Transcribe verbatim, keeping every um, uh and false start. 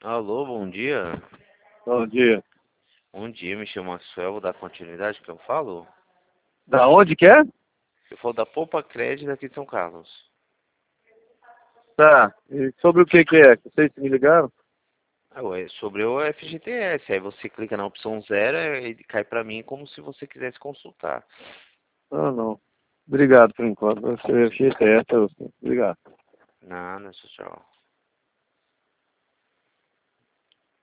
Alô, bom dia. Bom dia. Bom dia, me chamo Maxwell, vou dar continuidade que eu falo. Da onde que é? Eu falo da Poupa Crédito aqui de São Carlos. Tá. E sobre o que que é? Vocês me ligaram? Ah, ué, sobre o F G T S, aí você clica na opção zero e cai pra mim como se você quisesse consultar. Ah, não. Obrigado por enquanto. Você G T S, obrigado. Nada, tchau, tchau.